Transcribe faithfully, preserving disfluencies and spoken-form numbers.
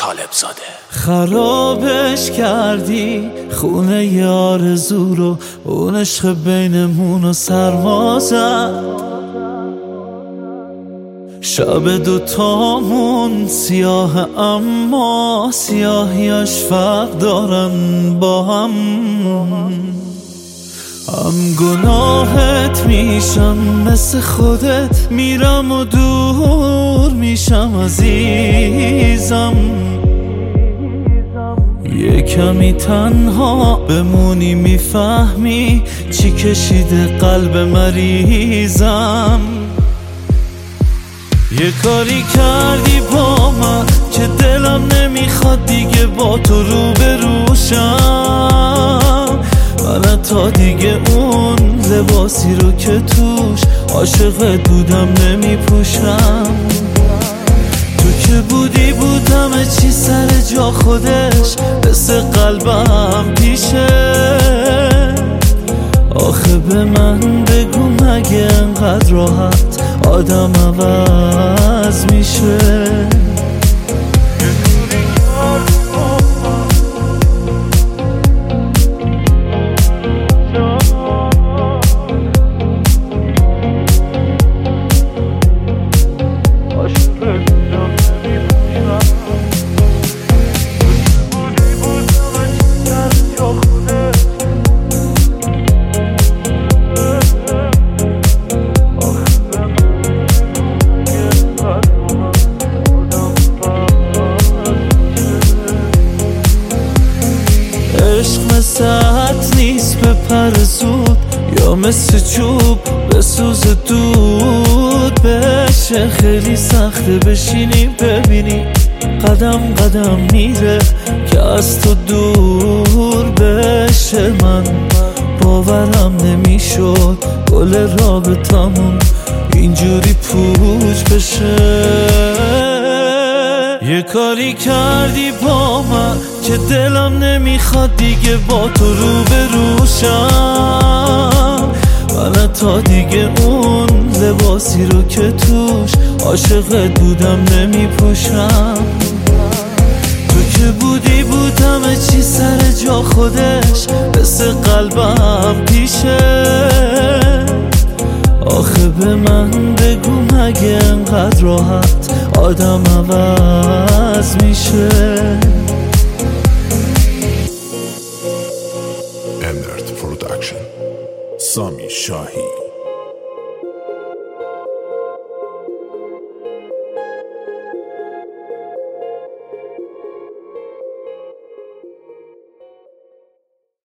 طالب زاده. خرابش کردی خونه ی آرزو رو، اون عشق بینمون رو سرما زد. شب دوتامون سیاه اما سیاهیاش فرق دارن با هم. هم گناهت میشم مثل خودت، میرم و دور میشم عزیزم. یه کمی تنها بمونی میفهمی چی کشیده قلب مریضم. یه کاری کردی با من که دلم نمیخواد دیگه با تو رو بروشم. من تا دیگه اون لباسی رو که توش عاشقت بودم نمیپوشم. تو که بودی بودم چی سر جا خودش، مثل قلبم پیشه. آخه به من بگو مگه انقدر راحت آدم عوض میشه؟ عشق مثل نیست به پر زود، یا مثل چوب به سوز دود بشه. خیلی سخته بشینی ببینی قدم قدم میره که از تو دور بشه. من باورم نمیشد گل رابطمون اینجوری پوچ بشه. یه کاری کردی با من که دلم نمیخواد دیگه با تو رو بروشم. من تا دیگه اون لباسی رو که توش عاشقت بودم نمیپوشم. تو که بودی بودم چی سر جا خودش، مثل قلبم پیشه. آخه به من بگو مگه انقدر راحت آدم عوض میشه؟ امرت پروداکشن، سامی شاهی.